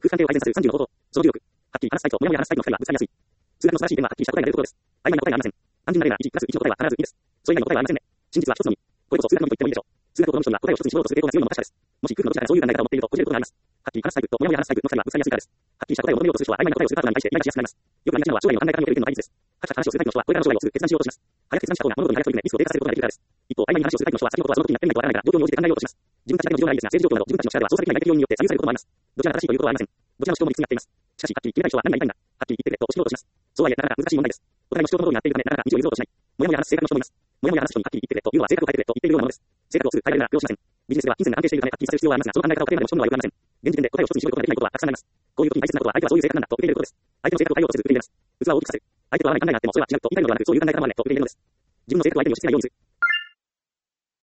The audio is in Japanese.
空間性を改善させる30の方法。その重力。はっきり話したいと、もやもや話したいの二人はぶつかりやすい。数学の素晴らしい点ははっきりした答えが出ることです。曖昧な答えがありません。単純な例なら1プラス1の答えは必ず2です。それ以外の答えはありませんね。真実は一つのみ。これこそ数学のみと言ってもいいでしょう。数学を好む人には答えを一つに絞ろうとする傾向が強いのも確かです。もし空のどちらかそういう考え方を持っているとこじれることがあります。はっきり話したいと、もやもや話したいの二人はぶつかりやすいからです。はっきりした答えを求めようとする人は曖昧な答えをするパートナーに対してイライラしやすくなります。よくありがちなのは将来の考え方における意見の対立です。はちゃ話をするタイプの人はこれからの将来をすぐ決断しようとします。早く決断した方が物事に早く取り組めリスクを低下させることができるからです。一方、曖昧に話をするタイプの人は先のことはその時になってみないとわからないから状況に応じて考えようとします。自分たちだけの事情ならいいですが、政治状況など自分たちの力では操作できない外的要因によって左右されることもあります。どちらが正しいということはありません。どちらの主張も理屈になっています。しかし、はっきり決めたい人は何が言いたいんだ。はっきり言ってくれと押し切ろうとします。そうはいえ、なかなか難しい問題です。お互いの主張の通りになっているため、なかなか道を譲ろうとしない。もやもや話す性格の人もいます。もやもや話す人にはっきり言ってくれというのは性格を変えてくれと言っているようなものです。性格をすぐ変えられるなら了承しません。ビジネスでは金銭が安定しているためはっきりさせる必要はありますが、その考え方を変えるまでも仕込むのはよくありません。現時点で答えを一つに絞ることができないことはたくさんあります。こういう時に大切なことは相手はそういう性格なんだと受け入れることです。相手の性格を変えようとせず受け入れます。器を大きくさせる。相手と合わない考えがあってもそれは違うと言いたいのではなく、そういう考え方もあるねと受け入れるのです。自分の性格を相手に押し付けないようにする。